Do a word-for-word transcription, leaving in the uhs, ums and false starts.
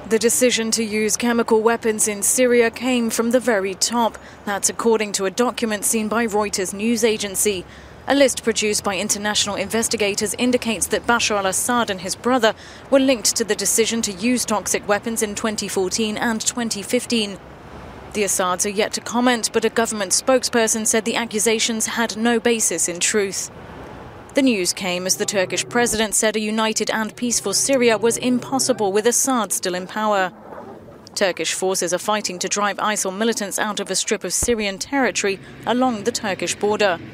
The decision to use chemical weapons in Syria came from the very top. That's according to a document seen by Reuters news agency. A list produced by international investigators indicates that Bashar al-Assad and his brother were linked to the decision to use toxic weapons in twenty fourteen and twenty fifteen. The Assads are yet to comment, but a government spokesperson said the accusations had no basis in truth. The news came as the Turkish president said a united and peaceful Syria was impossible with Assad still in power. Turkish forces are fighting to drive ISIL militants out of a strip of Syrian territory along the Turkish border.